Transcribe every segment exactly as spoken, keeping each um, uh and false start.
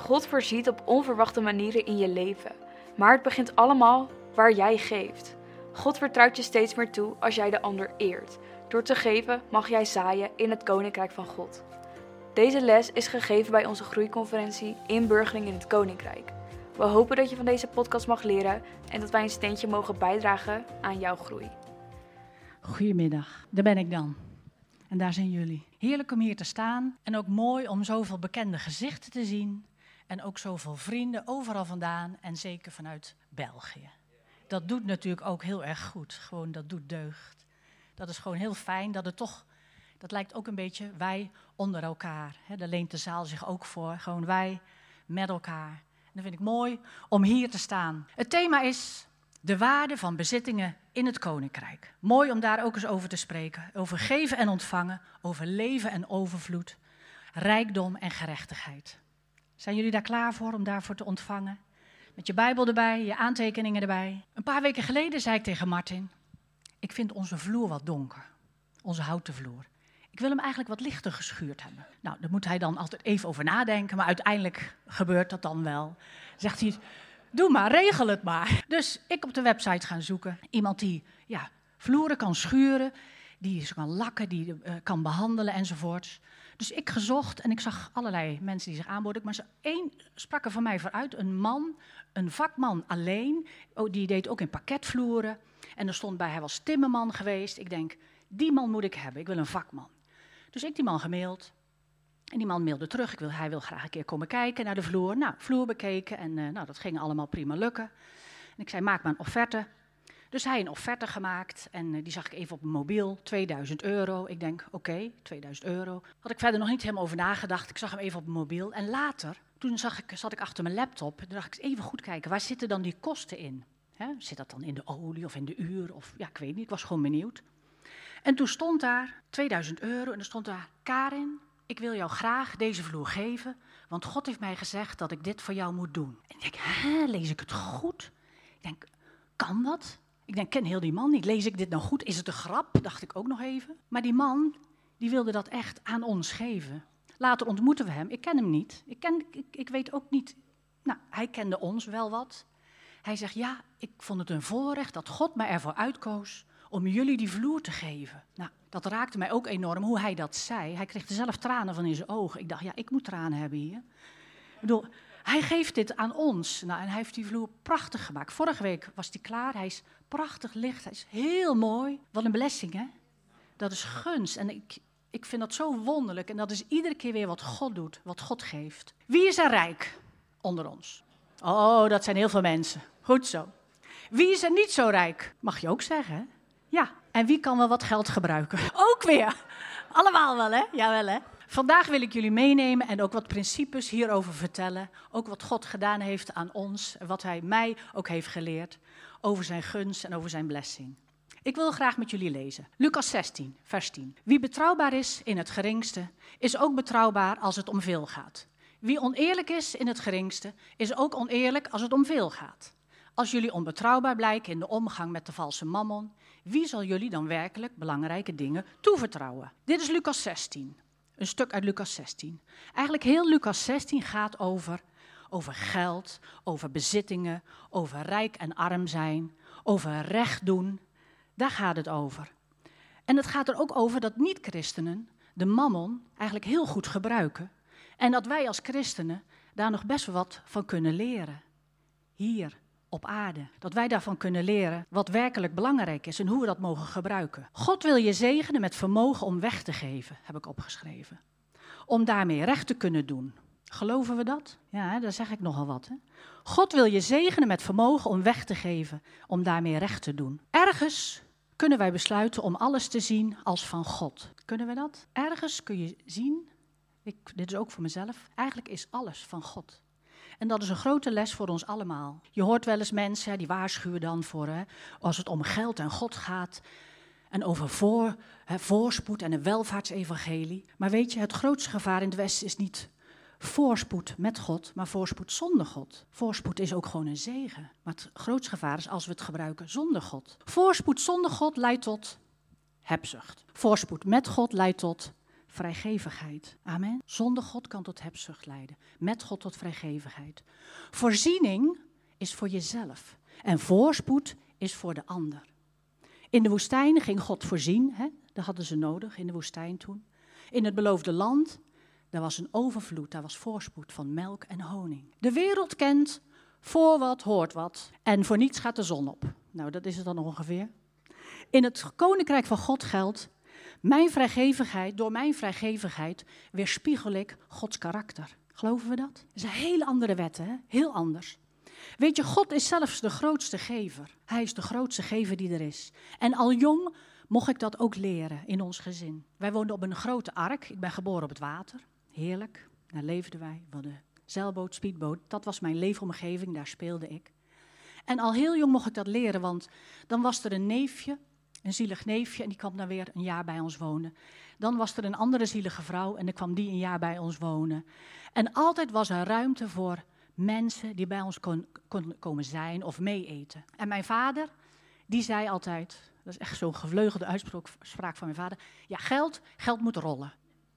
God voorziet op onverwachte manieren in je leven, maar het begint allemaal waar jij geeft. God vertrouwt je steeds meer toe als jij de ander eert. Door te geven mag jij zaaien in het Koninkrijk van God. Deze les is gegeven bij onze groeiconferentie Inburgering in het Koninkrijk. We hopen dat je van deze podcast mag leren en dat wij een steentje mogen bijdragen aan jouw groei. Goedemiddag, daar ben ik dan. En daar zijn jullie. Heerlijk om hier te staan en ook mooi om zoveel bekende gezichten te zien. En ook zoveel vrienden overal vandaan en zeker vanuit België. Dat doet natuurlijk ook heel erg goed. Gewoon, dat doet deugd. Dat is gewoon heel fijn dat het toch, dat lijkt ook een beetje wij onder elkaar. Hè? Daar leent de zaal zich ook voor. Gewoon wij met elkaar. En dat vind ik mooi om hier te staan. Het thema is de waarde van bezittingen in het Koninkrijk. Mooi om daar ook eens over te spreken. Over geven en ontvangen, over leven en overvloed, rijkdom en gerechtigheid. Zijn jullie daar klaar voor om daarvoor te ontvangen? Met je Bijbel erbij, je aantekeningen erbij. Een paar weken geleden zei ik tegen Martin, ik vind onze vloer wat donker. Onze houten vloer. Ik wil hem eigenlijk wat lichter geschuurd hebben. Nou, daar moet hij dan altijd even over nadenken, maar uiteindelijk gebeurt dat dan wel. Zegt hij, doe maar, regel het maar. Dus ik op de website gaan zoeken. Iemand die ja, vloeren kan schuren, die ze kan lakken, die uh, kan behandelen enzovoorts. Dus ik gezocht en ik zag allerlei mensen die zich aanboden. Maar één sprak er van mij vooruit, een man, een vakman alleen. Oh, die deed ook in pakketvloeren. En er stond bij, hij was timmerman geweest. Ik denk, die man moet ik hebben, ik wil een vakman. Dus ik die man gemaild. En die man mailde terug, ik wil, hij wil graag een keer komen kijken naar de vloer. Nou, vloer bekeken en uh, nou, dat ging allemaal prima lukken. En ik zei, maak maar een offerte. Dus hij een offerte gemaakt en uh, die zag ik even op mijn mobiel, tweeduizend euro. Ik denk, oké, okay, tweeduizend euro. Had ik verder nog niet helemaal over nagedacht. Ik zag hem even op mijn mobiel. En later, toen zag ik, zat ik achter mijn laptop. En toen dacht ik, even goed kijken, waar zitten dan die kosten in? Hè? Zit dat dan in de olie of in de uur? Of ja, ik weet niet, ik was gewoon benieuwd. En toen stond daar tweeduizend euro en er stond daar, Karin, ik wil jou graag deze vloer geven, want God heeft mij gezegd dat ik dit voor jou moet doen. En ik denk, hè, lees ik het goed? Ik denk, kan dat? Ik denk, ken heel die man niet. Lees ik dit nou goed? Is het een grap? Dacht ik ook nog even. Maar die man, die wilde dat echt aan ons geven. Later ontmoeten we hem. Ik ken hem niet. Ik, ken, ik, ik weet ook niet. Nou, hij kende ons wel wat. Hij zegt, ja, ik vond het een voorrecht dat God mij ervoor uitkoos om jullie die vloer te geven. Nou, dat raakte mij ook enorm, hoe hij dat zei. Hij kreeg er zelf tranen van in zijn ogen. Ik dacht, ja, ik moet tranen hebben hier. Ik bedoel, hij geeft dit aan ons. Nou, en hij heeft die vloer prachtig gemaakt. Vorige week was die klaar. Hij is prachtig licht. Hij is heel mooi. Wat een blessing, hè? Dat is gunst. En ik, ik vind dat zo wonderlijk. En dat is iedere keer weer wat God doet, wat God geeft. Wie is er rijk onder ons? Oh, dat zijn heel veel mensen. Goed zo. Wie is er niet zo rijk? Mag je ook zeggen, hè? Ja, en wie kan wel wat geld gebruiken? Ook weer. Allemaal wel, hè? Jawel, hè? Vandaag wil ik jullie meenemen en ook wat principes hierover vertellen. Ook wat God gedaan heeft aan ons en wat hij mij ook heeft geleerd over zijn gunst en over zijn blessing. Ik wil graag met jullie lezen. Lucas zestien, vers tien. Wie betrouwbaar is in het geringste, is ook betrouwbaar als het om veel gaat. Wie oneerlijk is in het geringste, is ook oneerlijk als het om veel gaat. Als jullie onbetrouwbaar blijken in de omgang met de valse mammon, wie zal jullie dan werkelijk belangrijke dingen toevertrouwen? Dit is Lucas zestien, een stuk uit Lucas zestien. Eigenlijk heel Lucas zestien gaat over, over geld, over bezittingen, over rijk en arm zijn, over recht doen. Daar gaat het over. En het gaat er ook over dat niet-christenen de mammon eigenlijk heel goed gebruiken. En dat wij als christenen daar nog best wel wat van kunnen leren. Hier op aarde. Dat wij daarvan kunnen leren wat werkelijk belangrijk is en hoe we dat mogen gebruiken. God wil je zegenen met vermogen om weg te geven, heb ik opgeschreven. Om daarmee recht te kunnen doen. Geloven we dat? Ja, daar zeg ik nogal wat. Hè? God wil je zegenen met vermogen om weg te geven, om daarmee recht te doen. Ergens kunnen wij besluiten om alles te zien als van God. Kunnen we dat? Ergens kun je zien, ik, dit is ook voor mezelf, eigenlijk is alles van God. En dat is een grote les voor ons allemaal. Je hoort wel eens mensen, die waarschuwen dan voor, hè, als het om geld en God gaat, en over voor, hè, voorspoed en een welvaartsevangelie. Maar weet je, het grootste gevaar in het Westen is niet voorspoed met God, maar voorspoed zonder God. Voorspoed is ook gewoon een zegen. Maar het grootste gevaar is als we het gebruiken zonder God. Voorspoed zonder God leidt tot hebzucht. Voorspoed met God leidt tot vrijgevigheid. Amen. Zonder God kan tot hebzucht leiden. Met God tot vrijgevigheid. Voorziening is voor jezelf. En voorspoed is voor de ander. In de woestijn ging God voorzien. Hè? Dat hadden ze nodig in de woestijn toen. In het beloofde land, daar was een overvloed. Daar was voorspoed van melk en honing. De wereld kent voor wat hoort wat. En voor niets gaat de zon op. Nou, dat is het dan ongeveer. In het koninkrijk van God geldt, mijn vrijgevigheid, door mijn vrijgevigheid weerspiegel ik Gods karakter. Geloven we dat? Dat zijn hele andere wetten, hè? Heel anders. Weet je, God is zelfs de grootste gever. Hij is de grootste gever die er is. En al jong mocht ik dat ook leren in ons gezin. Wij woonden op een grote ark. Ik ben geboren op het water. Heerlijk. Daar leefden wij. We hadden zeilboot, speedboot. Dat was mijn leefomgeving. Daar speelde ik. En al heel jong mocht ik dat leren, want dan was er een neefje, een zielig neefje, en die kwam dan weer een jaar bij ons wonen. Dan was er een andere zielige vrouw en dan kwam die een jaar bij ons wonen. En altijd was er ruimte voor mensen die bij ons kon, kon komen zijn of mee eten. En mijn vader, die zei altijd, dat is echt zo'n gevleugelde uitspraak van mijn vader, ja, geld, geld moet rollen.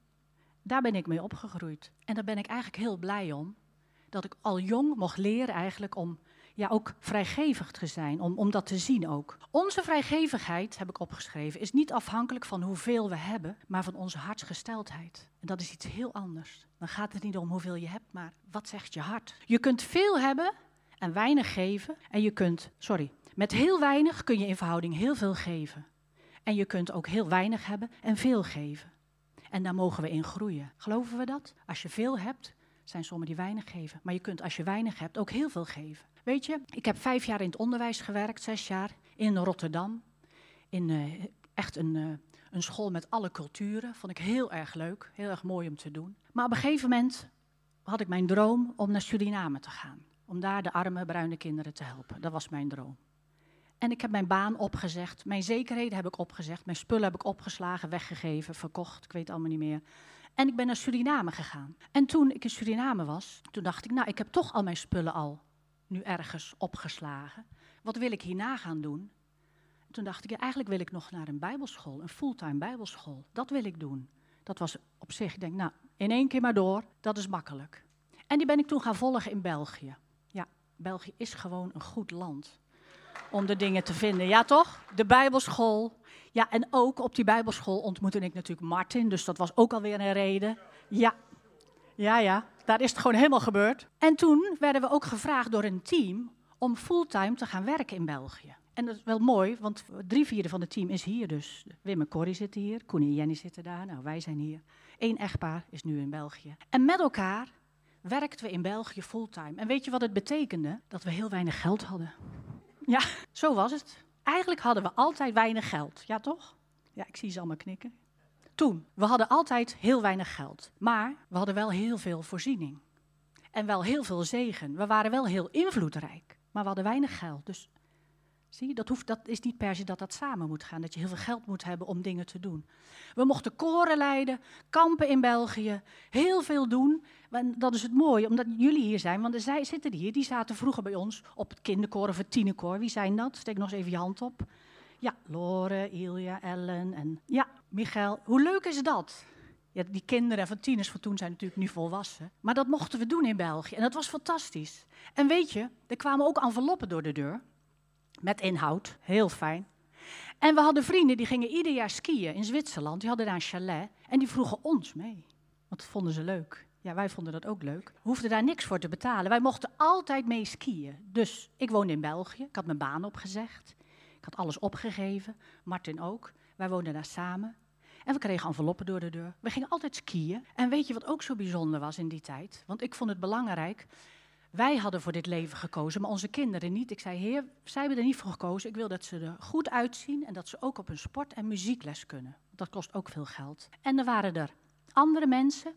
Daar ben ik mee opgegroeid. En daar ben ik eigenlijk heel blij om, dat ik al jong mocht leren eigenlijk om ja, ook vrijgevig te zijn, om, om dat te zien ook. Onze vrijgevigheid, heb ik opgeschreven, is niet afhankelijk van hoeveel we hebben, maar van onze hartsgesteldheid. En dat is iets heel anders. Dan gaat het niet om hoeveel je hebt, maar wat zegt je hart? Je kunt veel hebben en weinig geven. En je kunt, sorry, met heel weinig kun je in verhouding heel veel geven. En je kunt ook heel weinig hebben en veel geven. En daar mogen we in groeien. Geloven we dat? Als je veel hebt, zijn sommigen die weinig geven. Maar je kunt als je weinig hebt ook heel veel geven. Weet je, ik heb vijf jaar in het onderwijs gewerkt, zes jaar in Rotterdam. In uh, echt een, uh, een school met alle culturen. Vond ik heel erg leuk, heel erg mooi om te doen. Maar op een gegeven moment had ik mijn droom om naar Suriname te gaan. Om daar de arme bruine kinderen te helpen. Dat was mijn droom. En ik heb mijn baan opgezegd, mijn zekerheden heb ik opgezegd, mijn spullen heb ik opgeslagen, weggegeven, verkocht, ik weet het allemaal niet meer. En ik ben naar Suriname gegaan. En toen ik in Suriname was, toen dacht ik, nou, ik heb toch al mijn spullen al nu ergens opgeslagen. Wat wil ik hierna gaan doen? En toen dacht ik, ja, eigenlijk wil ik nog naar een bijbelschool, een fulltime bijbelschool. Dat wil ik doen. Dat was op zich, ik denk, nou, in één keer maar door, dat is makkelijk. En die ben ik toen gaan volgen in België. Ja, België is gewoon een goed land om de dingen te vinden. Ja, toch? De bijbelschool. Ja, en ook op die bijbelschool ontmoette ik natuurlijk Martin, dus dat was ook alweer een reden. Ja, ja, ja, daar is het gewoon helemaal gebeurd. En toen werden we ook gevraagd door een team om fulltime te gaan werken in België. En dat is wel mooi, want drie vierde van het team is hier dus. Wim en Corrie zitten hier, Koen en Jenny zitten daar, nou wij zijn hier. Eén echtpaar is nu in België. En met elkaar werkten we in België fulltime. En weet je wat het betekende? Dat we heel weinig geld hadden. Ja, zo was het. Eigenlijk hadden we altijd weinig geld, ja toch? Ja, ik zie ze allemaal knikken. Toen, we hadden altijd heel weinig geld, maar we hadden wel heel veel voorziening. En wel heel veel zegen. We waren wel heel invloedrijk, maar we hadden weinig geld. Dus zie je, dat, hoeft, dat is niet per se dat dat samen moet gaan, dat je heel veel geld moet hebben om dingen te doen. We mochten koren leiden, kampen in België, heel veel doen. En dat is het mooie, omdat jullie hier zijn, want zij zitten hier, die zaten vroeger bij ons op het kinderkoor of het tienerkoor. Wie zijn dat? Steek nog eens even je hand op. Ja, Lore, Ilja, Ellen en ja, Michael. Hoe leuk is dat? Ja, die kinderen van tieners van toen zijn natuurlijk nu volwassen. Maar dat mochten we doen in België en dat was fantastisch. En weet je, er kwamen ook enveloppen door de deur. Met inhoud, heel fijn. En we hadden vrienden die gingen ieder jaar skiën in Zwitserland. Die hadden daar een chalet en die vroegen ons mee. Want dat vonden ze leuk. Ja, wij vonden dat ook leuk. We hoefden daar niks voor te betalen. Wij mochten altijd mee skiën. Dus ik woonde in België. Ik had mijn baan opgezegd. Ik had alles opgegeven. Martin ook. Wij woonden daar samen. En we kregen enveloppen door de deur. We gingen altijd skiën. En weet je wat ook zo bijzonder was in die tijd? Want ik vond het belangrijk. Wij hadden voor dit leven gekozen, maar onze kinderen niet. Ik zei, heer, zij hebben er niet voor gekozen. Ik wil dat ze er goed uitzien en dat ze ook op een sport- en muziekles kunnen. Dat kost ook veel geld. En er waren er andere mensen,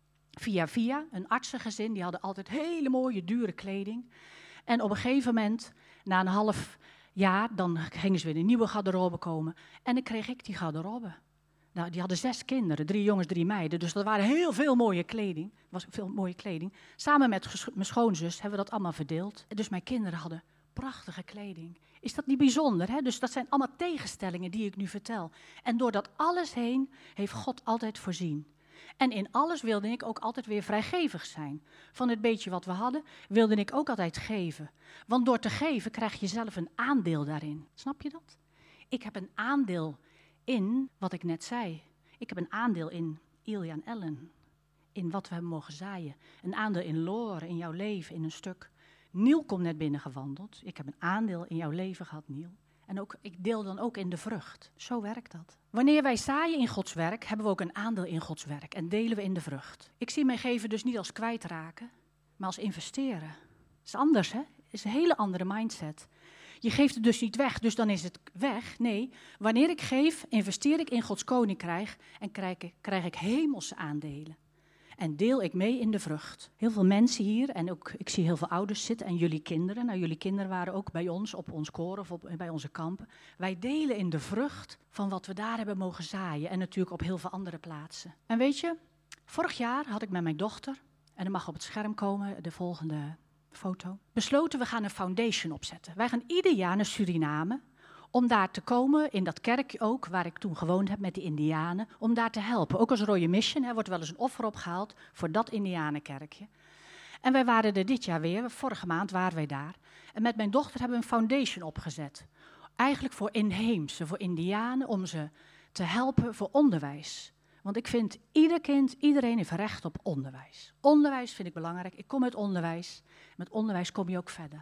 via via, een artsengezin, die hadden altijd hele mooie, dure kleding. En op een gegeven moment, na een half jaar, dan gingen ze weer een nieuwe garderobe komen. En dan kreeg ik die garderobe. Nou, die hadden zes kinderen, drie jongens, drie meiden. Dus dat waren heel veel mooie kleding. was veel mooie kleding. Samen met ges- mijn schoonzus hebben we dat allemaal verdeeld. En dus mijn kinderen hadden prachtige kleding. Is dat niet bijzonder? Hè? Dus dat zijn allemaal tegenstellingen die ik nu vertel. En door dat alles heen heeft God altijd voorzien. En in alles wilde ik ook altijd weer vrijgevig zijn. Van het beetje wat we hadden, wilde ik ook altijd geven. Want door te geven krijg je zelf een aandeel daarin. Snap je dat? Ik heb een aandeel in wat ik net zei. Ik heb een aandeel in Ilja en Ellen. In wat we hebben mogen zaaien. Een aandeel in Lore, in jouw leven, in een stuk. Niel komt net binnengewandeld. Ik heb een aandeel in jouw leven gehad, Niel. En ook, ik deel dan ook in de vrucht. Zo werkt dat. Wanneer wij zaaien in Gods werk, hebben we ook een aandeel in Gods werk. En delen we in de vrucht. Ik zie mijn geven dus niet als kwijtraken, maar als investeren. Dat is anders, hè? Dat is een hele andere mindset. Je geeft het dus niet weg, dus dan is het weg. Nee, wanneer ik geef, investeer ik in Gods koninkrijk en krijg ik, krijg ik hemelse aandelen. En deel ik mee in de vrucht. Heel veel mensen hier, en ook ik zie heel veel ouders zitten en jullie kinderen. Nou, jullie kinderen waren ook bij ons op ons koor of op, bij onze kampen. Wij delen in de vrucht van wat we daar hebben mogen zaaien. En natuurlijk op heel veel andere plaatsen. En weet je, vorig jaar had ik met mijn dochter, en dat mag op het scherm komen, de volgende foto, besloten we gaan een foundation opzetten. Wij gaan ieder jaar naar Suriname. Om daar te komen, in dat kerkje ook, waar ik toen gewoond heb met die Indianen, om daar te helpen. Ook als Royal Mission, er wordt wel eens een offer opgehaald voor dat Indianenkerkje. En wij waren er dit jaar weer, vorige maand waren wij daar. En met mijn dochter hebben we een foundation opgezet. Eigenlijk voor inheemse, voor Indianen, om ze te helpen voor onderwijs. Want ik vind, ieder kind, iedereen heeft recht op onderwijs. Onderwijs vind ik belangrijk, ik kom uit onderwijs. Met onderwijs kom je ook verder.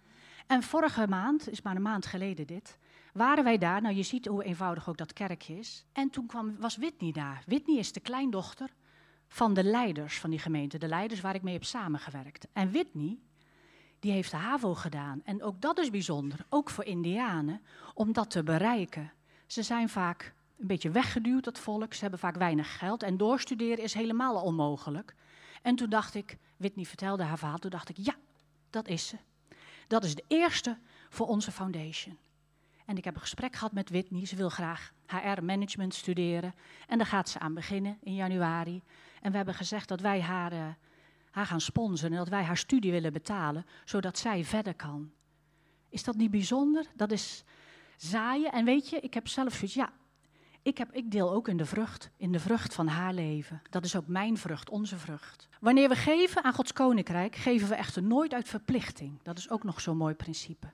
En vorige maand, is maar een maand geleden dit, waren wij daar. Nou, je ziet hoe eenvoudig ook dat kerkje is. En toen kwam, was Whitney daar. Whitney is de kleindochter van de leiders van die gemeente. De leiders waar ik mee heb samengewerkt. En Whitney, die heeft de HAVO gedaan. En ook dat is bijzonder, ook voor Indianen, om dat te bereiken. Ze zijn vaak een beetje weggeduwd, dat volk. Ze hebben vaak weinig geld. En doorstuderen is helemaal onmogelijk. En toen dacht ik, Whitney vertelde haar verhaal, toen dacht ik, ja, dat is ze. Dat is de eerste voor onze foundation. En ik heb een gesprek gehad met Whitney. Ze wil graag H R-management studeren. En daar gaat ze aan beginnen in januari. En we hebben gezegd dat wij haar, uh, haar gaan sponsoren en dat wij haar studie willen betalen, zodat zij verder kan. Is dat niet bijzonder? Dat is zaaien. En weet je, ik heb zelf zoiets, ja, ik, heb, ik deel ook in de vrucht, in de vrucht van haar leven. Dat is ook mijn vrucht, onze vrucht. Wanneer we geven aan Gods koninkrijk, geven we echter nooit uit verplichting. Dat is ook nog zo'n mooi principe.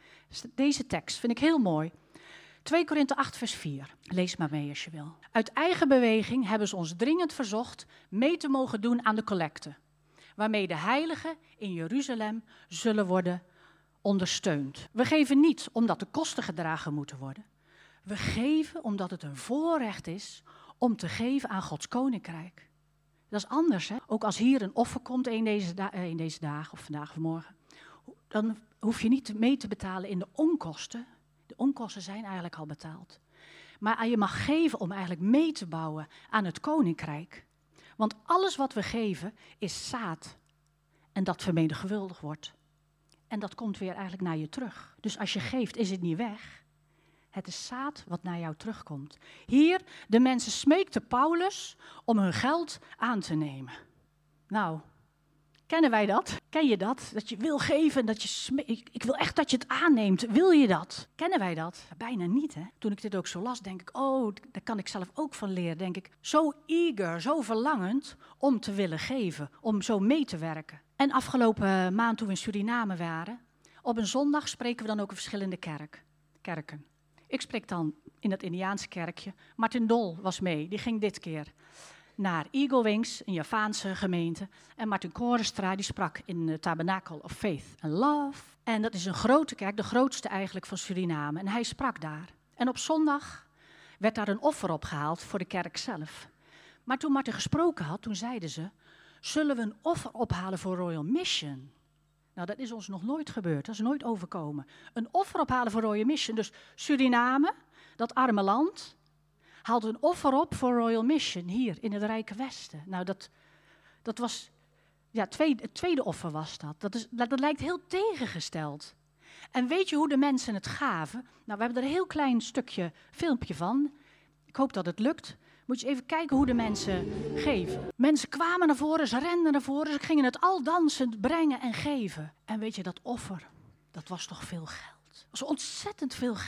Deze tekst vind ik heel mooi. twee Korinthe acht vers vier. Lees maar mee als je wil. Uit eigen beweging hebben ze ons dringend verzocht mee te mogen doen aan de collecte, waarmee de heiligen in Jeruzalem zullen worden ondersteund. We geven niet omdat de kosten gedragen moeten worden. We geven omdat het een voorrecht is om te geven aan Gods koninkrijk. Dat is anders, hè? Ook als hier een offer komt in deze, da- in deze dagen, of vandaag of morgen, dan hoef je niet mee te betalen in de onkosten. De onkosten zijn eigenlijk al betaald. Maar je mag geven om eigenlijk mee te bouwen aan het koninkrijk. Want alles wat we geven is zaad. En dat vermenigvuldigd wordt. En dat komt weer eigenlijk naar je terug. Dus als je geeft, is het niet weg. Het is zaad wat naar jou terugkomt. Hier, de mensen smeekten Paulus om hun geld aan te nemen. Nou, kennen wij dat? Ken je dat? Dat je wil geven, dat je sme- ik, ik wil echt dat je het aanneemt. Wil je dat? Kennen wij dat? Bijna niet, hè? Toen ik dit ook zo las, denk ik, oh, daar kan ik zelf ook van leren. Denk ik, zo eager, zo verlangend om te willen geven, om zo mee te werken. En afgelopen maand toen we in Suriname waren, op een zondag spreken we dan ook in verschillende kerk, kerken. Ik spreek dan in dat Indiaanse kerkje. Martin Dol was mee, die ging dit keer naar Eagle Wings, een Javaanse gemeente. En Martin Korestra, die sprak in de Tabernacle of Faith and Love. En dat is een grote kerk, de grootste eigenlijk van Suriname. En hij sprak daar. En op zondag werd daar een offer opgehaald voor de kerk zelf. Maar toen Martin gesproken had, toen zeiden ze, zullen we een offer ophalen voor Royal Mission? Nou, dat is ons nog nooit gebeurd, dat is nooit overkomen. Een offer ophalen voor Royal Mission. Dus Suriname, dat arme land, haalt een offer op voor Royal Mission hier in het Rijke Westen. Nou, dat, dat was, ja, tweede, het tweede offer was dat. Dat, is, dat. dat lijkt heel tegengesteld. En weet je hoe de mensen het gaven? Nou, we hebben er een heel klein stukje filmpje van. Ik hoop dat het lukt. Moet je even kijken hoe de mensen geven. Mensen kwamen naar voren, ze renden naar voren, ze gingen het al dansend brengen en geven. En weet je, dat offer, dat was toch veel geld. Dat was ontzettend veel geld.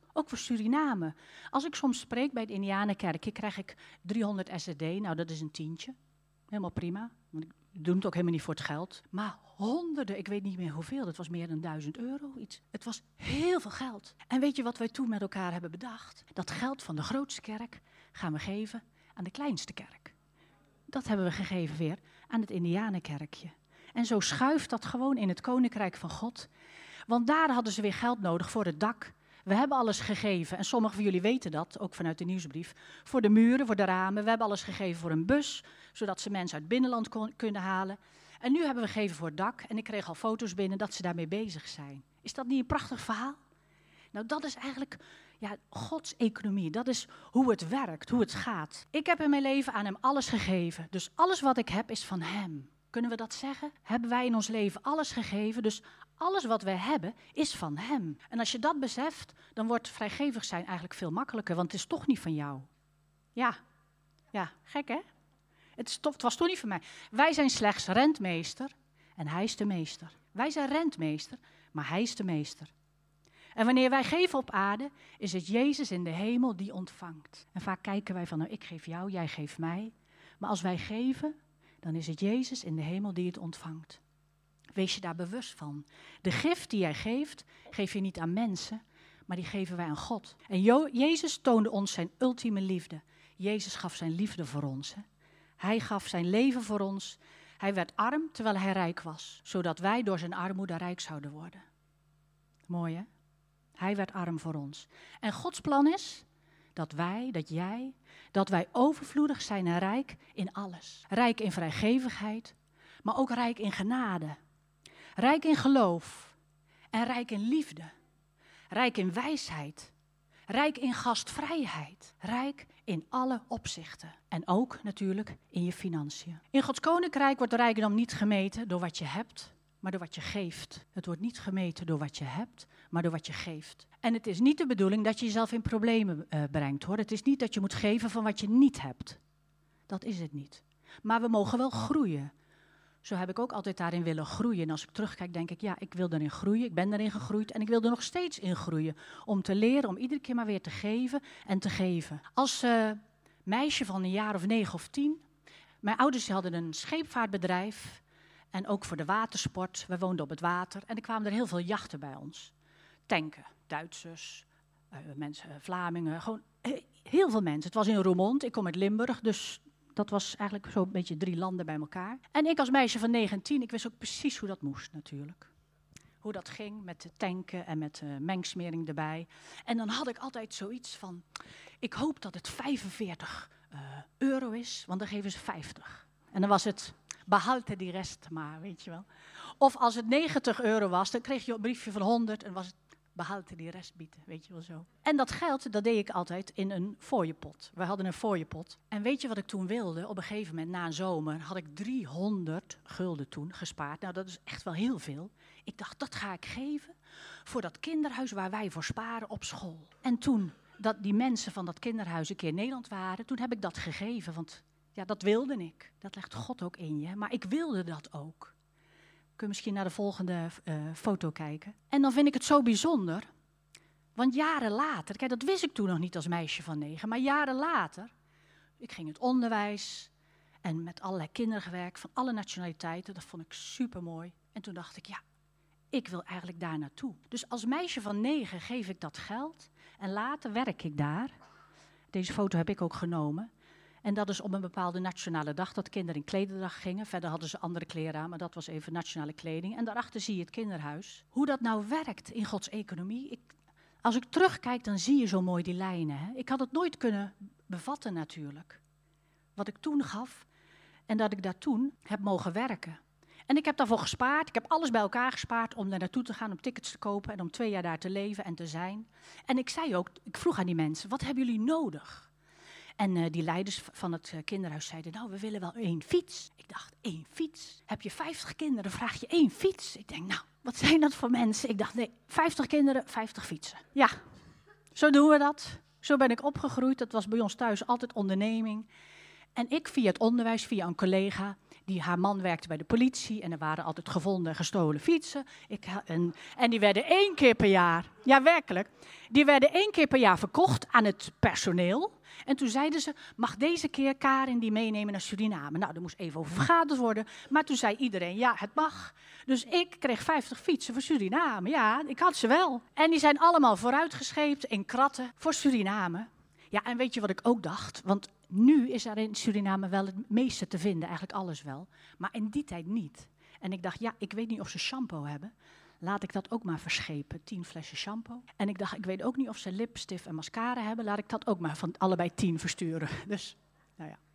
Ook voor Suriname. Als ik soms spreek bij het Indianenkerkje, krijg ik driehonderd S R D. Nou, dat is een tientje. Helemaal prima. Want ik doe het ook helemaal niet voor het geld. Maar honderden, ik weet niet meer hoeveel, dat was meer dan duizend euro. Iets. Het was heel veel geld. En weet je wat wij toen met elkaar hebben bedacht? Dat geld van de grootste kerk gaan we geven aan de kleinste kerk. Dat hebben we gegeven weer aan het Indianenkerkje. En zo schuift dat gewoon in het Koninkrijk van God. Want daar hadden ze weer geld nodig voor het dak. We hebben alles gegeven, en sommigen van jullie weten dat, ook vanuit de nieuwsbrief, voor de muren, voor de ramen. We hebben alles gegeven voor een bus, zodat ze mensen uit het binnenland kon, kunnen halen. En nu hebben we gegeven voor het dak, en ik kreeg al foto's binnen dat ze daarmee bezig zijn. Is dat niet een prachtig verhaal? Nou, dat is eigenlijk ja, Gods economie. Dat is hoe het werkt, hoe het gaat. Ik heb in mijn leven aan hem alles gegeven, dus alles wat ik heb is van hem. Kunnen we dat zeggen? Hebben wij in ons leven alles gegeven, dus alles wat wij hebben is van hem. En als je dat beseft, dan wordt vrijgevig zijn eigenlijk veel makkelijker, want het is toch niet van jou. Ja, ja, gek hè? Het, is toch, het was toch niet van mij. Wij zijn slechts rentmeester en hij is de meester. Wij zijn rentmeester, maar hij is de meester. En wanneer wij geven op aarde, is het Jezus in de hemel die ontvangt. En vaak kijken wij van, nou ik geef jou, jij geeft mij. Maar als wij geven, dan is het Jezus in de hemel die het ontvangt. Wees je daar bewust van. De gift die jij geeft, geef je niet aan mensen, maar die geven wij aan God. En Jo- Jezus toonde ons zijn ultieme liefde. Jezus gaf zijn liefde voor ons. Hè. Hij gaf zijn leven voor ons. Hij werd arm terwijl hij rijk was, zodat wij door zijn armoede rijk zouden worden. Mooi hè? Hij werd arm voor ons. En Gods plan is dat wij, dat jij, dat wij overvloedig zijn en rijk in alles. Rijk in vrijgevigheid, maar ook rijk in genade. Rijk in geloof en rijk in liefde. Rijk in wijsheid. Rijk in gastvrijheid. Rijk in alle opzichten. En ook natuurlijk in je financiën. In Gods koninkrijk wordt de rijkdom niet gemeten door wat je hebt, maar door wat je geeft. Het wordt niet gemeten door wat je hebt, maar door wat je geeft. En het is niet de bedoeling dat je jezelf in problemen uh, brengt, hoor. Het is niet dat je moet geven van wat je niet hebt. Dat is het niet. Maar we mogen wel groeien. Zo heb ik ook altijd daarin willen groeien. En als ik terugkijk, denk ik, ja, ik wil daarin groeien. Ik ben daarin gegroeid en ik wil er nog steeds in groeien. Om te leren, om iedere keer maar weer te geven en te geven. Als uh, meisje van een jaar of negen of tien. Mijn ouders hadden een scheepvaartbedrijf. En ook voor de watersport. We woonden op het water. En er kwamen er heel veel jachten bij ons. Tanken, Duitsers, uh, mensen, uh, Vlamingen. Gewoon he- heel veel mensen. Het was in Roermond. Ik kom uit Limburg, dus dat was eigenlijk zo'n beetje drie landen bij elkaar. En ik als meisje van negen en tien, ik wist ook precies hoe dat moest natuurlijk. Hoe dat ging met de tanken en met de mengsmering erbij. En dan had ik altijd zoiets van, ik hoop dat het vijfenveertig uh, euro is, want dan geven ze vijftig. En dan was het, behalte die rest maar, weet je wel. Of als het negentig euro was, dan kreeg je een briefje van honderd en was het, behalte die rest bieden, weet je wel zo. En dat geld, dat deed ik altijd in een fooiepot. We hadden een fooiepot. En weet je wat ik toen wilde? Op een gegeven moment, na een zomer, had ik driehonderd gulden toen gespaard. Nou, dat is echt wel heel veel. Ik dacht, dat ga ik geven voor dat kinderhuis waar wij voor sparen op school. En toen dat die mensen van dat kinderhuis een keer in Nederland waren, toen heb ik dat gegeven, want ja, dat wilde ik. Dat legt God ook in je, maar ik wilde dat ook. Kun je misschien naar de volgende uh, foto kijken. En dan vind ik het zo bijzonder. Want jaren later, kijk, dat wist ik toen nog niet als meisje van negen. Maar jaren later, ik ging het onderwijs en met allerlei kinderen gewerkt van alle nationaliteiten. Dat vond ik supermooi. En toen dacht ik, ja, ik wil eigenlijk daar naartoe. Dus als meisje van negen geef ik dat geld. En later werk ik daar. Deze foto heb ik ook genomen. En dat is op een bepaalde nationale dag dat kinderen in klederdag gingen. Verder hadden ze andere kleren aan, maar dat was even nationale kleding. En daarachter zie je het kinderhuis. Hoe dat nou werkt in Gods economie. Ik, als ik terugkijk, dan zie je zo mooi die lijnen. Hè? Ik had het nooit kunnen bevatten natuurlijk. Wat ik toen gaf en dat ik daar toen heb mogen werken. En ik heb daarvoor gespaard. Ik heb alles bij elkaar gespaard om daar naartoe te gaan, om tickets te kopen en om twee jaar daar te leven en te zijn. En ik zei ook, ik vroeg aan die mensen, wat hebben jullie nodig? En uh, die leiders van het uh, kinderhuis zeiden, nou, we willen wel één fiets. Ik dacht, één fiets? Heb je vijftig kinderen, vraag je één fiets? Ik denk, nou, wat zijn dat voor mensen? Ik dacht, nee, vijftig kinderen, vijftig fietsen. Ja, zo doen we dat. Zo ben ik opgegroeid. Dat was bij ons thuis altijd onderneming. En ik via het onderwijs, via een collega, Die, haar man werkte bij de politie en er waren altijd gevonden en gestolen fietsen. Ik, en, en die werden één keer per jaar, ja werkelijk, die werden één keer per jaar verkocht aan het personeel. En toen zeiden ze, mag deze keer Karin die meenemen naar Suriname? Nou, er moest even over vergaderd worden. Maar toen zei iedereen, ja, het mag. Dus ik kreeg vijftig fietsen voor Suriname. Ja, ik had ze wel. En die zijn allemaal vooruitgescheept in kratten voor Suriname. Ja, en weet je wat ik ook dacht? Want nu is er in Suriname wel het meeste te vinden, eigenlijk alles wel. Maar in die tijd niet. En ik dacht, ja, ik weet niet of ze shampoo hebben. Laat ik dat ook maar verschepen, tien flessen shampoo. En ik dacht, ik weet ook niet of ze lipstift en mascara hebben. Laat ik dat ook maar van allebei tien versturen. Dus, nou ja.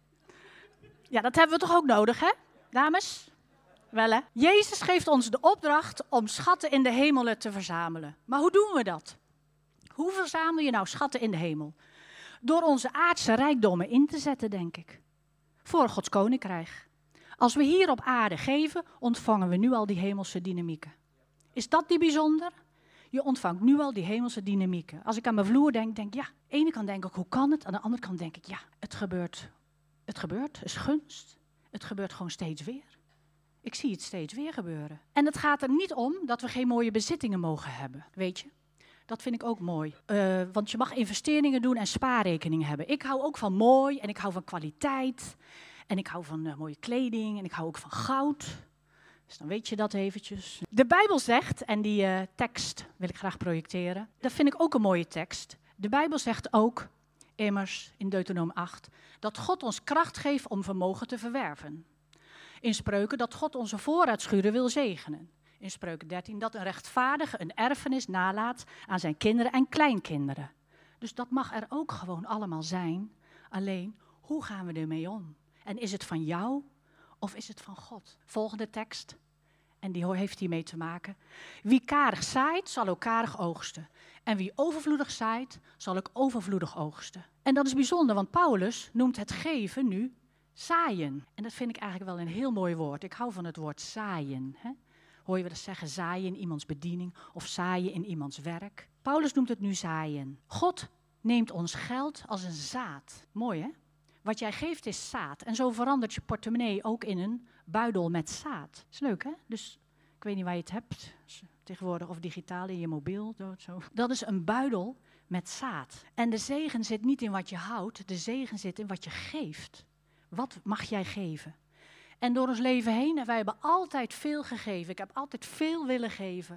Ja, dat hebben we toch ook nodig, hè, dames? Wel, hè? Jezus geeft ons de opdracht om schatten in de hemelen te verzamelen. Maar hoe doen we dat? Hoe verzamel je nou schatten in de hemel? Door onze aardse rijkdommen in te zetten, denk ik. Voor Gods koninkrijk. Als we hier op aarde geven, ontvangen we nu al die hemelse dynamieken. Is dat niet bijzonder? Je ontvangt nu al die hemelse dynamieken. Als ik aan mijn vloer denk, denk ik, ja, aan de ene kant denk ik, hoe kan het? Aan de andere kant denk ik, ja, het gebeurt. Het gebeurt, het is gunst. Het gebeurt gewoon steeds weer. Ik zie het steeds weer gebeuren. En het gaat er niet om dat we geen mooie bezittingen mogen hebben, weet je. Dat vind ik ook mooi. Uh, want je mag investeringen doen en spaarrekeningen hebben. Ik hou ook van mooi en ik hou van kwaliteit. En ik hou van uh, mooie kleding en ik hou ook van goud. Dus dan weet je dat eventjes. De Bijbel zegt, en die uh, tekst wil ik graag projecteren. Dat vind ik ook een mooie tekst. De Bijbel zegt ook, immers in Deuteronomium acht, dat God ons kracht geeft om vermogen te verwerven. In Spreuken dat God onze voorraadschuren wil zegenen. In Spreuken dertien dat een rechtvaardige een erfenis nalaat aan zijn kinderen en kleinkinderen. Dus dat mag er ook gewoon allemaal zijn. Alleen, hoe gaan we ermee om? En is het van jou of is het van God? Volgende tekst. En die heeft hiermee te maken. Wie karig zaait, zal ook karig oogsten. En wie overvloedig zaait, zal ook overvloedig oogsten. En dat is bijzonder, want Paulus noemt het geven nu zaaien. En dat vind ik eigenlijk wel een heel mooi woord. Ik hou van het woord zaaien. Hè? Hoor je wel eens zeggen, zaaien in iemands bediening of zaaien in iemands werk. Paulus noemt het nu zaaien. God neemt ons geld als een zaad. Mooi hè? Wat jij geeft is zaad. En zo verandert je portemonnee ook in een buidel met zaad. Is leuk hè? Dus ik weet niet waar je het hebt. Tegenwoordig of digitaal in je mobiel. Zo. Dat is een buidel met zaad. En de zegen zit niet in wat je houdt. De zegen zit in wat je geeft. Wat mag jij geven? En door ons leven heen, en wij hebben altijd veel gegeven. Ik heb altijd veel willen geven.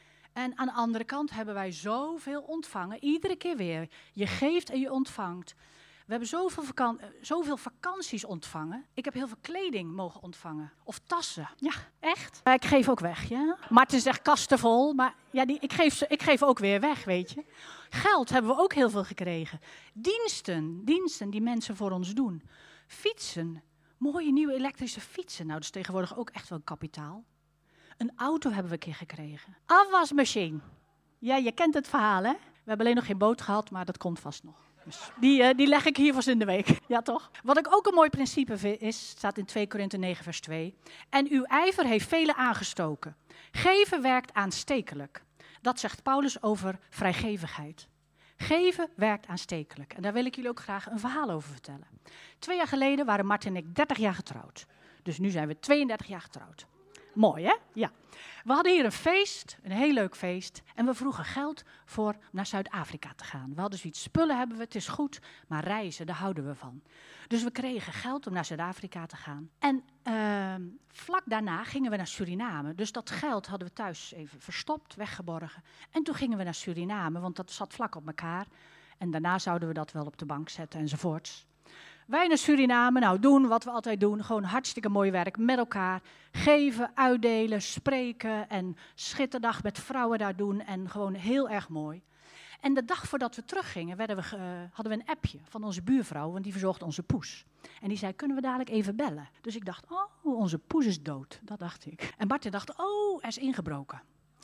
En aan de andere kant hebben wij zoveel ontvangen. Iedere keer weer. Je geeft en je ontvangt. We hebben zoveel, vakan- zoveel vakanties ontvangen. Ik heb heel veel kleding mogen ontvangen. Of tassen. Ja, echt. Maar ik geef ook weg, ja. Martin zegt kasten vol, maar ja, die, ik, geef ze, ik geef ook weer weg, weet je. Geld hebben we ook heel veel gekregen. Diensten, diensten die mensen voor ons doen. Fietsen. Mooie nieuwe elektrische fietsen. Nou, dat is tegenwoordig ook echt wel kapitaal. Een auto hebben we een keer gekregen. Afwasmachine. Ja, je kent het verhaal, hè? We hebben alleen nog geen boot gehad, maar dat komt vast nog. Dus die, uh, die leg ik hier vast in de week. Ja, toch? Wat ik ook een mooi principe vind, is, staat in twee Korinthe negen vers twee. En uw ijver heeft velen aangestoken. Geven werkt aanstekelijk. Dat zegt Paulus over vrijgevigheid. Geven werkt aanstekelijk. En daar wil ik jullie ook graag een verhaal over vertellen. Twee jaar geleden waren Martin en ik dertig jaar getrouwd. Dus nu zijn we tweeëndertig jaar getrouwd. Mooi, hè? Ja. We hadden hier een feest, een heel leuk feest. En we vroegen geld voor naar Zuid-Afrika te gaan. We hadden zoiets, spullen hebben we, het is goed, maar reizen, daar houden we van. Dus we kregen geld om naar Zuid-Afrika te gaan. En uh, vlak daarna gingen we naar Suriname. Dus dat geld hadden we thuis even verstopt, weggeborgen. En toen gingen we naar Suriname, want dat zat vlak op elkaar. En daarna zouden we dat wel op de bank zetten enzovoorts. Wij naar Suriname, nou doen wat we altijd doen, gewoon hartstikke mooi werk met elkaar. Geven, uitdelen, spreken en schitterdag met vrouwen daar doen en gewoon heel erg mooi. En de dag voordat we teruggingen werden we, uh, hadden we een appje van onze buurvrouw, want die verzorgde onze poes. En die zei, kunnen we dadelijk even bellen? Dus ik dacht, oh, onze poes is dood, dat dacht ik. En Martin dacht, oh, er is ingebroken.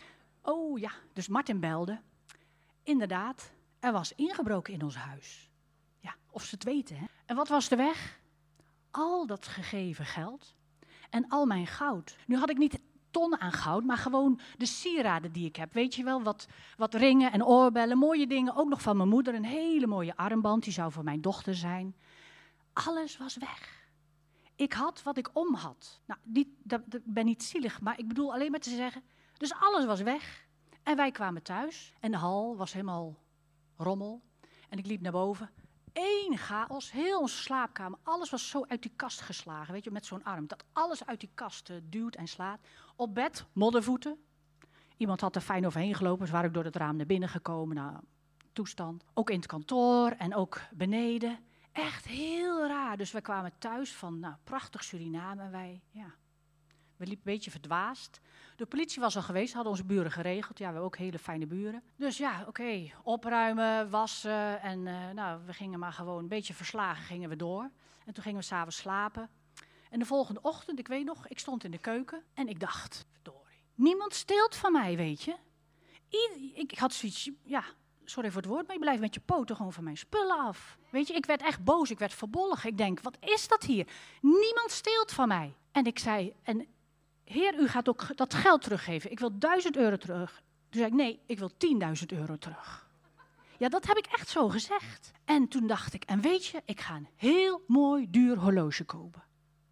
Oh ja, dus Martin belde. Inderdaad, er was ingebroken in ons huis. Ja, of ze het weten, hè. En wat was de weg? Al dat gegeven geld en al mijn goud. Nu had ik niet tonnen aan goud, maar gewoon de sieraden die ik heb. Weet je wel, wat, wat ringen en oorbellen, mooie dingen. Ook nog van mijn moeder, een hele mooie armband, die zou voor mijn dochter zijn. Alles was weg. ik had wat ik om had. Nou, die, dat, dat, ik ben niet zielig, maar ik bedoel alleen maar te zeggen, dus alles was weg. En wij kwamen thuis en de hal was helemaal rommel. En ik liep naar boven. Eén chaos, heel onze slaapkamer. Alles was zo uit die kast geslagen, weet je, met zo'n arm. Dat alles uit die kast uh, duwt en slaat. Op bed, moddervoeten. Iemand had er fijn overheen gelopen, ze waren ook door het raam naar binnen gekomen. Nou, toestand. Ook in het kantoor en ook beneden. Echt heel raar. Dus we kwamen thuis van, nou, prachtig Suriname. En wij, ja, we liepen een beetje verdwaasd. De politie was al geweest, hadden onze buren geregeld. Ja, we hebben ook hele fijne buren. Dus ja, oké, okay, opruimen, wassen. En uh, nou, we gingen maar gewoon een beetje verslagen, gingen we door. En toen gingen we 's avonds slapen. En de volgende ochtend, ik weet nog, ik stond in de keuken. En ik dacht, verdorie, niemand steelt van mij, weet je. Ieder, ik, ik had zoiets, ja, sorry voor het woord, maar je blijft met je poten gewoon van mijn spullen af. Weet je, ik werd echt boos, ik werd verbolgen. Ik denk, wat is dat hier? Niemand steelt van mij. En ik zei, en Heer, u gaat ook dat geld teruggeven. Ik wil duizend euro terug. Toen zei ik, nee, ik wil tienduizend euro terug. Ja, dat heb ik echt zo gezegd. En toen dacht ik, en weet je, ik ga een heel mooi duur horloge kopen.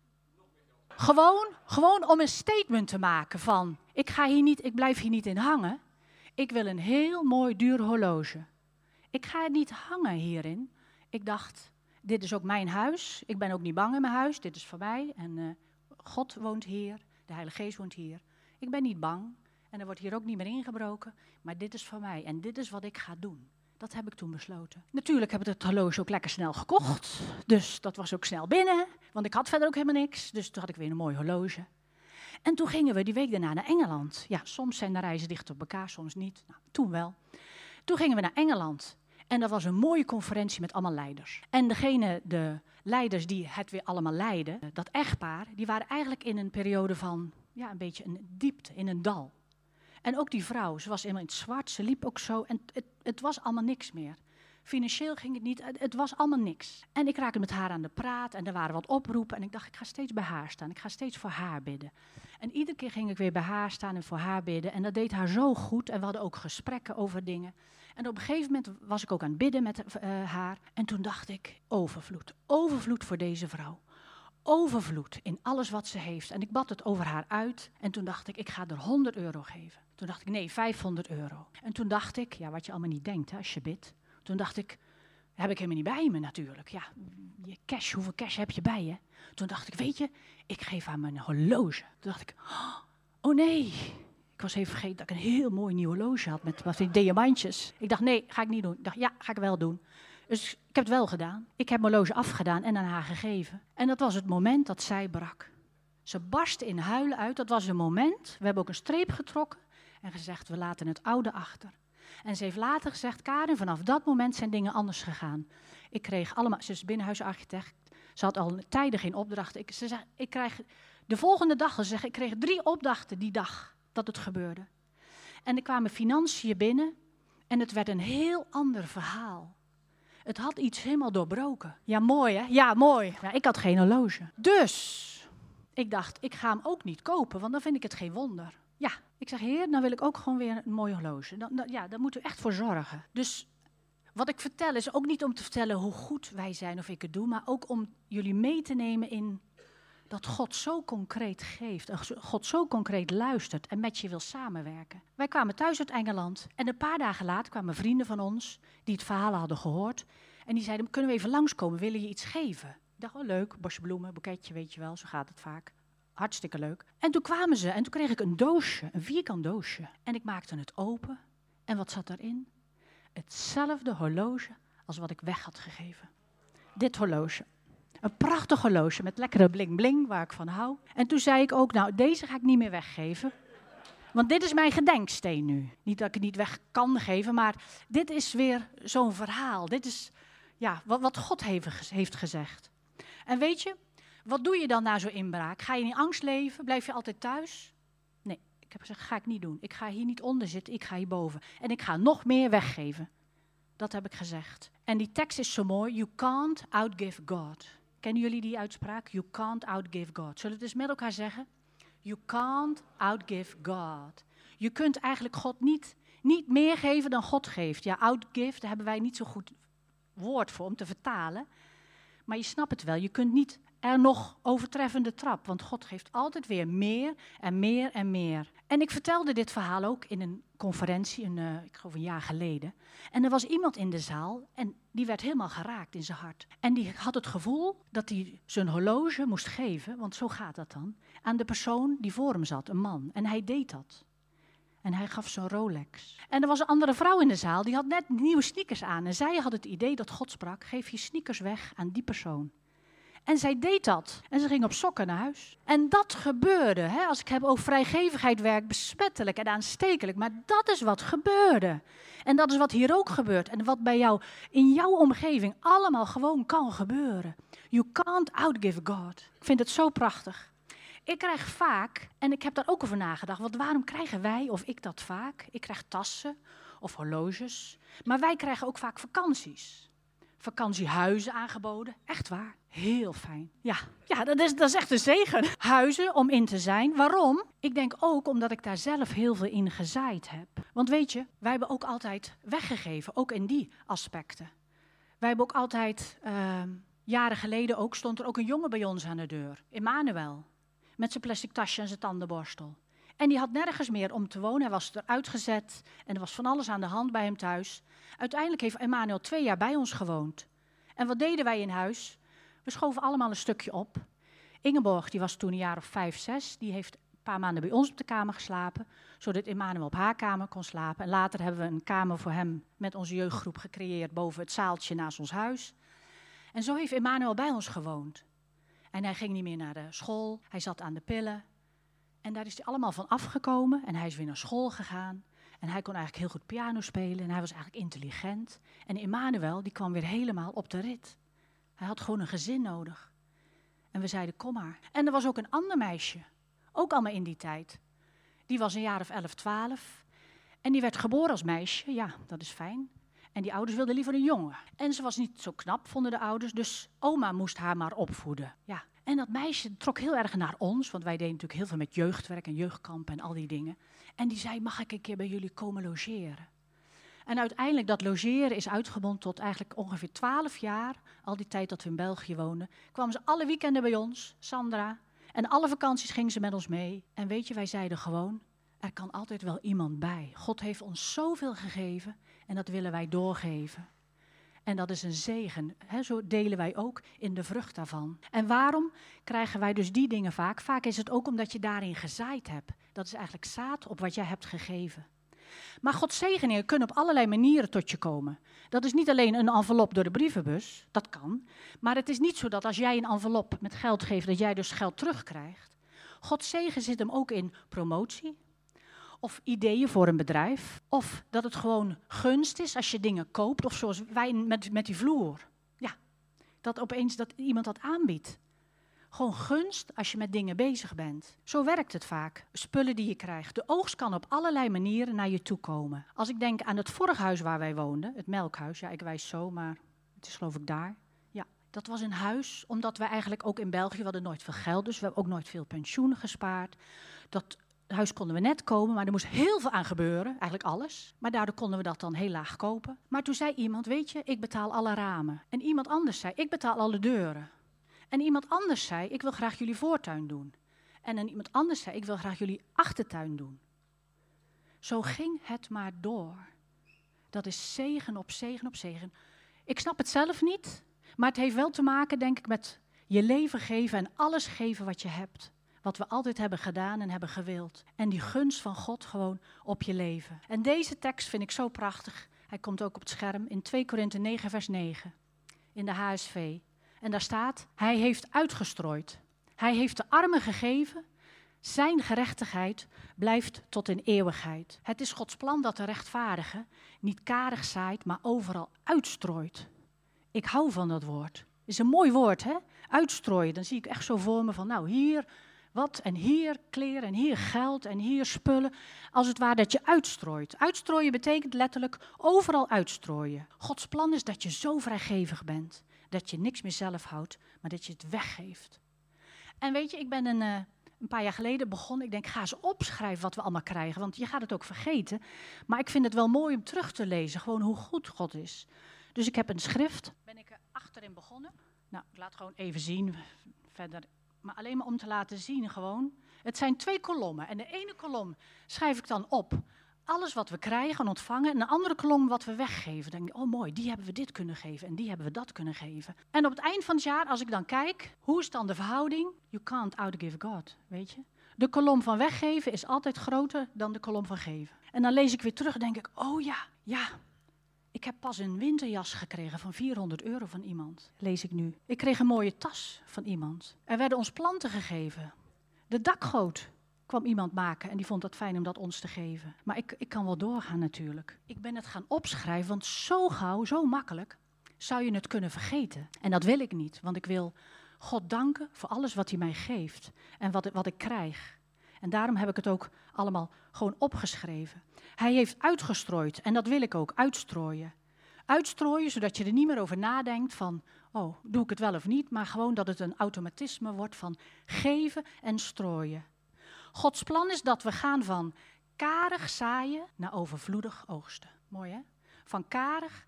Gewoon, gewoon om een statement te maken van, ik ga hier niet, ik blijf hier niet in hangen. Ik wil een heel mooi duur horloge. Ik ga niet hangen hierin. Ik dacht, dit is ook mijn huis. Ik ben ook niet bang in mijn huis. Dit is voor mij. En uh, God woont hier. De Heilige Geest woont hier. Ik ben niet bang. En er wordt hier ook niet meer ingebroken. Maar dit is voor mij. En dit is wat ik ga doen. Dat heb ik toen besloten. Natuurlijk heb ik het horloge ook lekker snel gekocht. Dus dat was ook snel binnen. Want ik had verder ook helemaal niks. Dus toen had ik weer een mooi horloge. En toen gingen we die week daarna naar Engeland. Ja, soms zijn de reizen dicht op elkaar, soms niet. Nou, toen wel. Toen gingen we naar Engeland. En dat was een mooie conferentie met allemaal leiders. En degene, de leiders die het weer allemaal leidden, dat echtpaar, die waren eigenlijk in een periode van, ja, een beetje een diepte, in een dal. En ook die vrouw, ze was helemaal in het zwart, ze liep ook zo. En het, het was allemaal niks meer. Financieel ging het niet, het, het was allemaal niks. En ik raakte met haar aan de praat en er waren wat oproepen. En ik dacht, ik ga steeds bij haar staan, ik ga steeds voor haar bidden. En iedere keer ging ik weer bij haar staan en voor haar bidden. En dat deed haar zo goed. En we hadden ook gesprekken over dingen. En op een gegeven moment was ik ook aan het bidden met uh, haar. En toen dacht ik, overvloed. Overvloed voor deze vrouw. Overvloed in alles wat ze heeft. En ik bad het over haar uit. En toen dacht ik, ik ga er honderd euro geven. Toen dacht ik, nee, vijfhonderd euro. En toen dacht ik, ja, wat je allemaal niet denkt hè, als je bidt. Toen dacht ik, heb ik helemaal niet bij me natuurlijk. Ja, je cash, hoeveel cash heb je bij je? Toen dacht ik, weet je, ik geef haar mijn horloge. Toen dacht ik, oh nee, ik was even vergeten dat ik een heel mooi nieuw horloge had met wat diamantjes. Ik dacht, nee, ga ik niet doen. Ik dacht, ja, ga ik wel doen. Dus ik heb het wel gedaan. Ik heb mijn horloge afgedaan en aan haar gegeven. En dat was het moment dat zij brak. Ze barstte in huilen uit. Dat was een moment. We hebben ook een streep getrokken en gezegd, we laten het oude achter. En ze heeft later gezegd, Karin, vanaf dat moment zijn dingen anders gegaan. Ik kreeg allemaal, ze is binnenhuisarchitect, ze had al tijden geen opdrachten. Ik, ze zei, ik krijg de volgende dag, ze zegt, ik kreeg drie opdrachten die dag dat het gebeurde. En er kwamen financiën binnen en het werd een heel ander verhaal. Het had iets helemaal doorbroken. Ja, mooi hè? Ja, mooi. Ja, ik had geen horloge. Dus ik dacht, ik ga hem ook niet kopen, want dan vind ik het geen wonder. Ja, ik zeg, Heer, dan wil ik ook gewoon weer een mooi horloge. Dan, dan, ja, daar moet u echt voor zorgen. Dus wat ik vertel is ook niet om te vertellen hoe goed wij zijn of ik het doe, maar ook om jullie mee te nemen in dat God zo concreet geeft, God zo concreet luistert en met je wil samenwerken. Wij kwamen thuis uit Engeland en een paar dagen later kwamen vrienden van ons die het verhaal hadden gehoord. En die zeiden, kunnen we even langskomen, willen je iets geven? Ik dacht, oh leuk, bosje bloemen, boeketje, weet je wel, zo gaat het vaak. Hartstikke leuk. En toen kwamen ze en toen kreeg ik een doosje, een vierkant doosje. En ik maakte het open. En wat zat erin? Hetzelfde horloge als wat ik weg had gegeven. Dit horloge. Een prachtig horloge met lekkere bling bling, waar ik van hou. En toen zei ik ook, nou deze ga ik niet meer weggeven. Want dit is mijn gedenksteen nu. Niet dat ik het niet weg kan geven, maar dit is weer zo'n verhaal. Dit is ja, wat, wat God heeft, heeft gezegd. En weet je, wat doe je dan na zo'n inbraak? Ga je in angst leven? Blijf je altijd thuis? Nee, ik heb gezegd, ga ik niet doen. Ik ga hier niet onder zitten, ik ga hierboven. En ik ga nog meer weggeven. Dat heb ik gezegd. En die tekst is zo mooi. You can't outgive God. Kennen jullie die uitspraak? You can't outgive God. Zullen we het eens met elkaar zeggen? You can't outgive God. Je kunt eigenlijk God niet, niet meer geven dan God geeft. Ja, outgive, daar hebben wij niet zo goed woord voor om te vertalen. Maar je snapt het wel. Je kunt niet er nog overtreffende trap. Want God geeft altijd weer meer en meer en meer. En ik vertelde dit verhaal ook in een conferentie, een, uh, ik geloof een jaar geleden. En er was iemand in de zaal en die werd helemaal geraakt in zijn hart. En die had het gevoel dat hij zijn horloge moest geven, want zo gaat dat dan, aan de persoon die voor hem zat, een man. En hij deed dat. En hij gaf zijn Rolex. En er was een andere vrouw in de zaal, die had net nieuwe sneakers aan. En zij had het idee dat God sprak, geef je sneakers weg aan die persoon. En zij deed dat. En ze ging op sokken naar huis. En dat gebeurde. Hè? Als ik heb over vrijgevigheid werk, besmettelijk en aanstekelijk. Maar dat is wat gebeurde. En dat is wat hier ook gebeurt. En wat bij jou, in jouw omgeving, allemaal gewoon kan gebeuren. You can't outgive God. Ik vind het zo prachtig. Ik krijg vaak, en ik heb daar ook over nagedacht, want waarom krijgen wij, of ik dat vaak? Ik krijg tassen of horloges. Maar wij krijgen ook vaak vakanties. Vakantiehuizen aangeboden. Echt waar. Heel fijn. Ja, ja dat, is, dat is echt een zegen. Huizen om in te zijn. Waarom? Ik denk ook omdat ik daar zelf heel veel in gezaaid heb. Want weet je, wij hebben ook altijd weggegeven. Ook in die aspecten. Wij hebben ook altijd, uh, jaren geleden ook, stond er ook een jongen bij ons aan de deur. Emmanuel. Met zijn plastic tasje en zijn tandenborstel. En die had nergens meer om te wonen. Hij was eruit gezet en er was van alles aan de hand bij hem thuis. Uiteindelijk heeft Emmanuel twee jaar bij ons gewoond. En wat deden wij in huis? We schoven allemaal een stukje op. Ingeborg, die was toen een jaar of vijf, zes. Die heeft een paar maanden bij ons op de kamer geslapen. Zodat Emmanuel op haar kamer kon slapen. En later hebben we een kamer voor hem met onze jeugdgroep gecreëerd boven het zaaltje naast ons huis. En zo heeft Emmanuel bij ons gewoond. En hij ging niet meer naar de school. Hij zat aan de pillen. En daar is hij allemaal van afgekomen en hij is weer naar school gegaan. En hij kon eigenlijk heel goed piano spelen en hij was eigenlijk intelligent. En Emmanuel, die kwam weer helemaal op de rit. Hij had gewoon een gezin nodig. En we zeiden, kom maar. En er was ook een ander meisje, ook allemaal in die tijd. Die was een jaar of elf, twaalf. En die werd geboren als meisje, ja, dat is fijn. En die ouders wilden liever een jongen. En ze was niet zo knap, vonden de ouders, dus oma moest haar maar opvoeden. Ja. En dat meisje trok heel erg naar ons, want wij deden natuurlijk heel veel met jeugdwerk en jeugdkampen en al die dingen. En die zei, mag ik een keer bij jullie komen logeren? En uiteindelijk, dat logeren is uitgebond tot eigenlijk ongeveer twaalf jaar, al die tijd dat we in België woonden, kwamen ze alle weekenden bij ons, Sandra, en alle vakanties gingen ze met ons mee. En weet je, wij zeiden gewoon, er kan altijd wel iemand bij. God heeft ons zoveel gegeven en dat willen wij doorgeven. En dat is een zegen. He, zo delen wij ook in de vrucht daarvan. En waarom krijgen wij dus die dingen vaak? Vaak is het ook omdat je daarin gezaaid hebt. Dat is eigenlijk zaad op wat jij hebt gegeven. Maar Gods zegeningen kunnen op allerlei manieren tot je komen. Dat is niet alleen een envelop door de brievenbus, dat kan. Maar het is niet zo dat als jij een envelop met geld geeft, dat jij dus geld terugkrijgt. Gods zegen zit hem ook in promotie. Of ideeën voor een bedrijf. Of dat het gewoon gunst is als je dingen koopt. Of zoals wij met, met die vloer. Ja, dat opeens dat iemand dat aanbiedt. Gewoon gunst als je met dingen bezig bent. Zo werkt het vaak. Spullen die je krijgt. De oogst kan op allerlei manieren naar je toe komen. Als ik denk aan het vorige huis waar wij woonden. Het melkhuis. Ja, ik wijs zo, maar het is geloof ik daar. Ja, dat was een huis. Omdat wij eigenlijk ook in België, we hadden nooit veel geld. Dus we hebben ook nooit veel pensioen gespaard. Dat... Het huis konden we net komen, maar er moest heel veel aan gebeuren, eigenlijk alles. Maar daardoor konden we dat dan heel laag kopen. Maar toen zei iemand, weet je, ik betaal alle ramen. En iemand anders zei, ik betaal alle deuren. En iemand anders zei, ik wil graag jullie voortuin doen. En dan iemand anders zei, ik wil graag jullie achtertuin doen. Zo ging het maar door. Dat is zegen op zegen op zegen. Ik snap het zelf niet, maar het heeft wel te maken, denk ik, met je leven geven en alles geven wat je hebt. Wat we altijd hebben gedaan en hebben gewild. En die gunst van God gewoon op je leven. En deze tekst vind ik zo prachtig. Hij komt ook op het scherm in twee Korinthe negen vers negen. In de H S V. En daar staat, hij heeft uitgestrooid. Hij heeft de armen gegeven. Zijn gerechtigheid blijft tot in eeuwigheid. Het is Gods plan dat de rechtvaardige niet karig zaait, maar overal uitstrooit. Ik hou van dat woord. Het is een mooi woord, hè? Uitstrooien. Dan zie ik echt zo voor me van, nou hier... Wat en hier kleren en hier geld en hier spullen. Als het ware dat je uitstrooit. Uitstrooien betekent letterlijk overal uitstrooien. Gods plan is dat je zo vrijgevig bent. Dat je niks meer zelf houdt, maar dat je het weggeeft. En weet je, ik ben een, uh, een paar jaar geleden begonnen. Ik denk, ga eens opschrijven wat we allemaal krijgen. Want je gaat het ook vergeten. Maar ik vind het wel mooi om terug te lezen. Gewoon hoe goed God is. Dus ik heb een schrift. Ben ik er achterin begonnen. Nou, ik laat gewoon even zien. verder. Maar alleen maar om te laten zien gewoon. Het zijn twee kolommen. En de ene kolom schrijf ik dan op. Alles wat we krijgen en ontvangen. En de andere kolom wat we weggeven. Dan denk ik, oh mooi, die hebben we dit kunnen geven. En die hebben we dat kunnen geven. En op het eind van het jaar, als ik dan kijk, hoe is dan de verhouding? You can't outgive God, weet je. De kolom van weggeven is altijd groter dan de kolom van geven. En dan lees ik weer terug en denk ik, oh ja, ja. Ik heb pas een winterjas gekregen van vierhonderd euro van iemand, lees ik nu. Ik kreeg een mooie tas van iemand. Er werden ons planten gegeven. De dakgoot kwam iemand maken en die vond het fijn om dat ons te geven. Maar ik, ik kan wel doorgaan natuurlijk. Ik ben het gaan opschrijven, want zo gauw, zo makkelijk, zou je het kunnen vergeten. En dat wil ik niet, want ik wil God danken voor alles wat hij mij geeft en wat, wat ik krijg. En daarom heb ik het ook allemaal gewoon opgeschreven. Hij heeft uitgestrooid en dat wil ik ook, uitstrooien. Uitstrooien, zodat je er niet meer over nadenkt van, oh, doe ik het wel of niet, maar gewoon dat het een automatisme wordt van geven en strooien. Gods plan is dat we gaan van karig zaaien naar overvloedig oogsten. Mooi hè? Van karig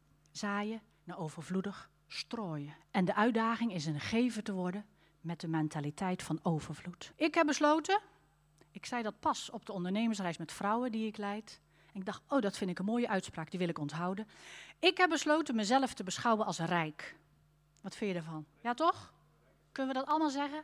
zaaien naar overvloedig strooien. En de uitdaging is een gever te worden met de mentaliteit van overvloed. Ik heb besloten, ik zei dat pas op de ondernemersreis met vrouwen die ik leid. En ik dacht, oh, dat vind ik een mooie uitspraak, die wil ik onthouden. Ik heb besloten mezelf te beschouwen als rijk. Wat vind je ervan? Ja, toch? Kunnen we dat allemaal zeggen?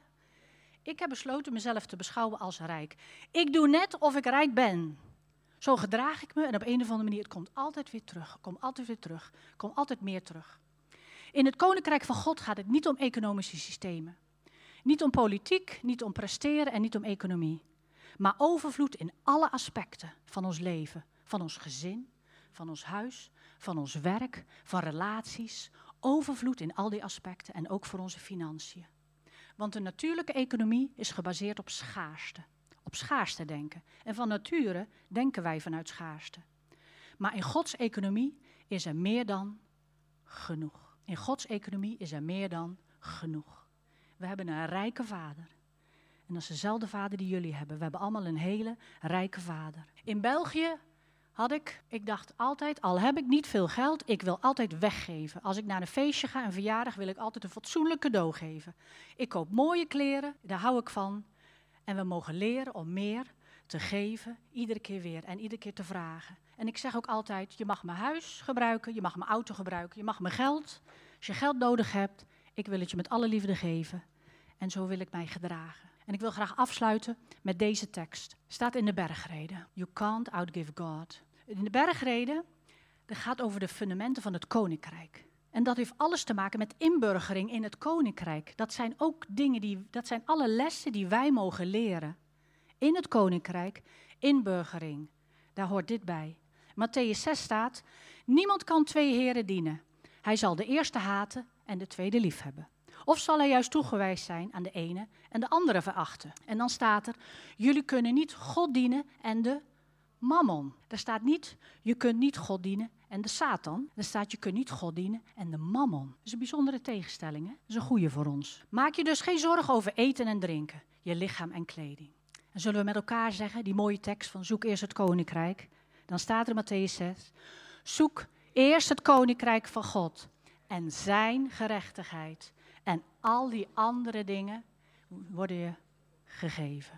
Ik heb besloten mezelf te beschouwen als rijk. Ik doe net of ik rijk ben. Zo gedraag ik me en op een of andere manier, het komt altijd weer terug. Het komt altijd weer terug. Het komt altijd meer terug. In het Koninkrijk van God gaat het niet om economische systemen. Niet om politiek, niet om presteren en niet om economie. Maar overvloed in alle aspecten van ons leven. Van ons gezin, van ons huis, van ons werk, van relaties. Overvloed in al die aspecten en ook voor onze financiën. Want de natuurlijke economie is gebaseerd op schaarste. Op schaarste denken. En van nature denken wij vanuit schaarste. Maar in Gods economie is er meer dan genoeg. In Gods economie is er meer dan genoeg. We hebben een rijke vader. En dat is dezelfde vader die jullie hebben. We hebben allemaal een hele rijke vader. In België had ik, ik dacht altijd, al heb ik niet veel geld, ik wil altijd weggeven. Als ik naar een feestje ga, een verjaardag, wil ik altijd een fatsoenlijk cadeau geven. Ik koop mooie kleren, daar hou ik van. En we mogen leren om meer te geven, iedere keer weer en iedere keer te vragen. En ik zeg ook altijd, je mag mijn huis gebruiken, je mag mijn auto gebruiken, je mag mijn geld. Als je geld nodig hebt, ik wil het je met alle liefde geven. En zo wil ik mij gedragen. En ik wil graag afsluiten met deze tekst. Staat in de Bergreden. You can't outgive God. In de Bergreden, dat gaat over de fundamenten van het Koninkrijk. En dat heeft alles te maken met inburgering in het Koninkrijk. Dat zijn ook dingen die, dat zijn alle lessen die wij mogen leren. In het Koninkrijk, inburgering. Daar hoort dit bij. Mattheüs zes staat, niemand kan twee heren dienen. Hij zal de eerste haten en de tweede liefhebben. Of zal hij juist toegewijd zijn aan de ene en de andere verachten. En dan staat er, jullie kunnen niet God dienen en de mammon. Er staat niet, je kunt niet God dienen en de Satan. Er staat, je kunt niet God dienen en de mammon. Dat is een bijzondere tegenstelling, hè? Dat is een goeie voor ons. Maak je dus geen zorgen over eten en drinken, je lichaam en kleding. En zullen we met elkaar zeggen, die mooie tekst van zoek eerst het Koninkrijk. Dan staat er in Mattheüs zes, zoek eerst het Koninkrijk van God en zijn gerechtigheid. En al die andere dingen worden je gegeven.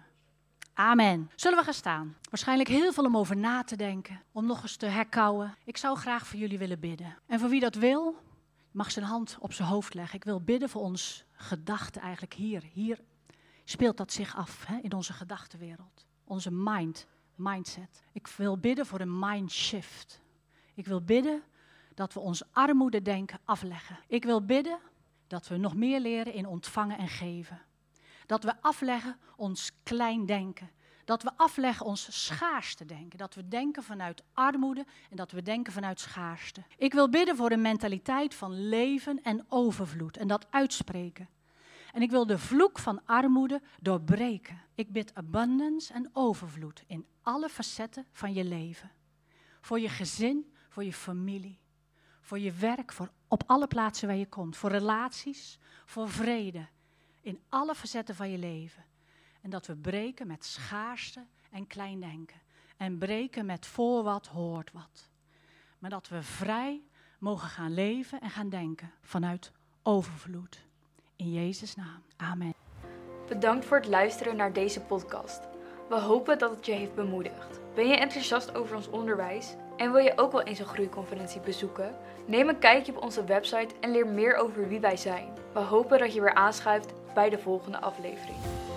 Amen. Zullen we gaan staan? Waarschijnlijk heel veel om over na te denken. Om nog eens te herkauwen. Ik zou graag voor jullie willen bidden. En voor wie dat wil, mag zijn hand op zijn hoofd leggen. Ik wil bidden voor ons gedachten eigenlijk hier. Hier speelt dat zich af, hè, in onze gedachtenwereld. Onze mind, mindset. Ik wil bidden voor een mindshift. Ik wil bidden dat we ons armoede denken afleggen. Ik wil bidden dat we nog meer leren in ontvangen en geven. Dat we afleggen ons klein denken. Dat we afleggen ons schaarste denken. Dat we denken vanuit armoede en dat we denken vanuit schaarste. Ik wil bidden voor een mentaliteit van leven en overvloed en dat uitspreken. En ik wil de vloek van armoede doorbreken. Ik bid abundance en overvloed in alle facetten van je leven. Voor je gezin, voor je familie. Voor je werk, voor op alle plaatsen waar je komt. Voor relaties, voor vrede. In alle facetten van je leven. En dat we breken met schaarste en klein denken. En breken met voor wat hoort wat. Maar dat we vrij mogen gaan leven en gaan denken vanuit overvloed. In Jezus' naam. Amen. Bedankt voor het luisteren naar deze podcast. We hopen dat het je heeft bemoedigd. Ben je enthousiast over ons onderwijs en wil je ook wel eens een groeiconferentie bezoeken? Neem een kijkje op onze website en leer meer over wie wij zijn. We hopen dat je weer aanschuift bij de volgende aflevering.